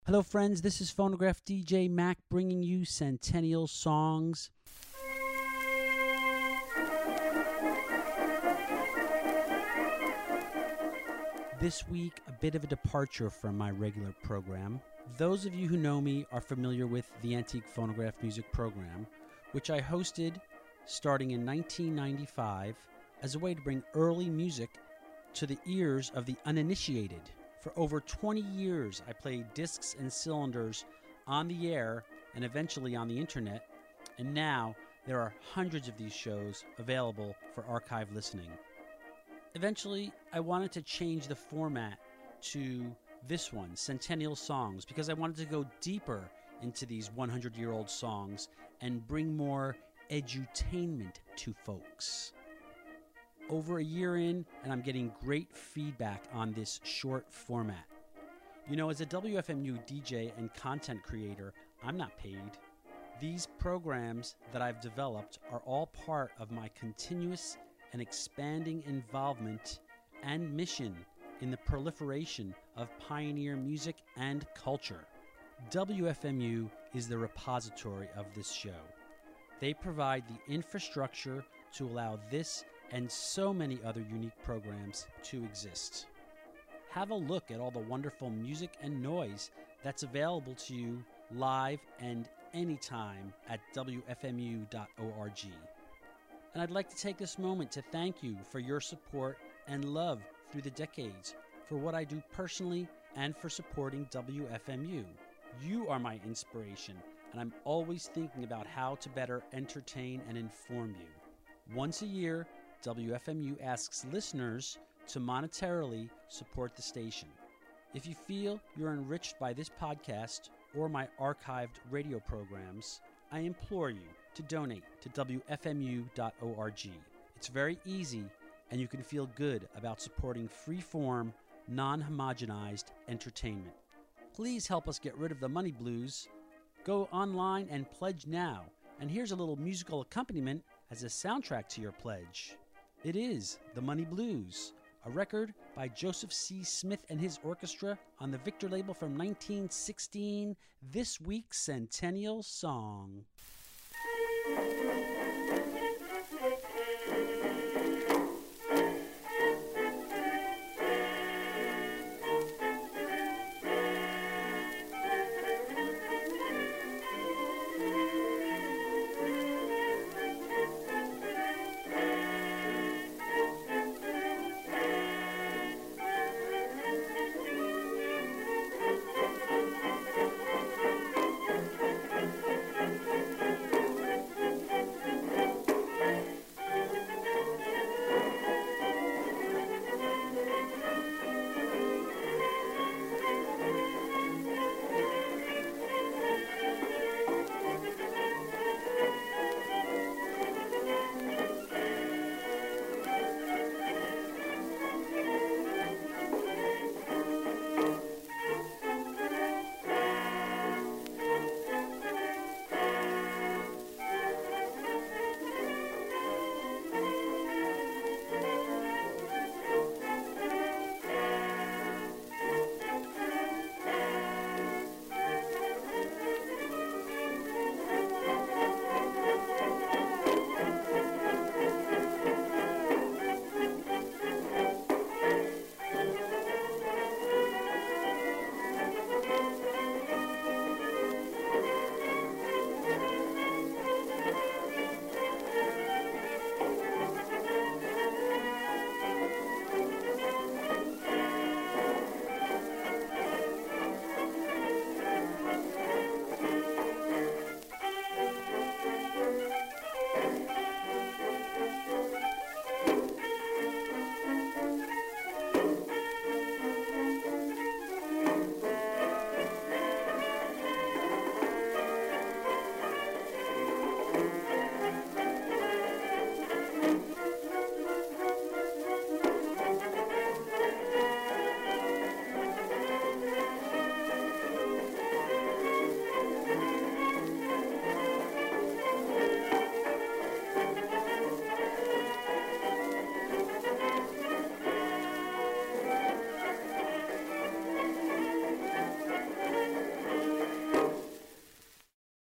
Hello friends, this is Phonograph DJ Mac bringing you Centennial Songs. This week, a bit of a departure from my regular program. Those of you who know me are familiar with the Antique Phonograph Music Program, which I hosted starting in 1995 as a way to bring early music to the ears of the uninitiated. For over 20 years, I played discs and cylinders on the air and eventually on the internet, and now there are hundreds of these shows available for archive listening. Eventually, I wanted to change the format to this one, Centennial Songs, because I wanted to go deeper into these 100-year-old songs and bring more edutainment to folks. Over a year in, and I'm getting great feedback on this short format. You know, as a WFMU DJ and content creator, I'm not paid. These programs that I've developed are all part of my continuous and expanding involvement and mission in the proliferation of pioneer music and culture. WFMU is the repository of this show. They provide the infrastructure to allow this and so many other unique programs to exist. Have a look at all the wonderful music and noise that's available to you live and anytime at WFMU.org. And I'd like to take this moment to thank you for your support and love through the decades for what I do personally and for supporting WFMU. You are my inspiration, and I'm always thinking about how to better entertain and inform you. Once a year, WFMU asks listeners to monetarily support the station. If you feel you're enriched by this podcast or my archived radio programs, I implore you to donate to WFMU.org. It's very easy, and you can feel good about supporting free-form, non-homogenized entertainment. Please help us get rid of the money blues. Go online and pledge now. And here's a little musical accompaniment as a soundtrack to your pledge. It is The Money Blues, a record by Joseph C. Smith and his orchestra on the Victor label from 1916, this week's Centennial Song.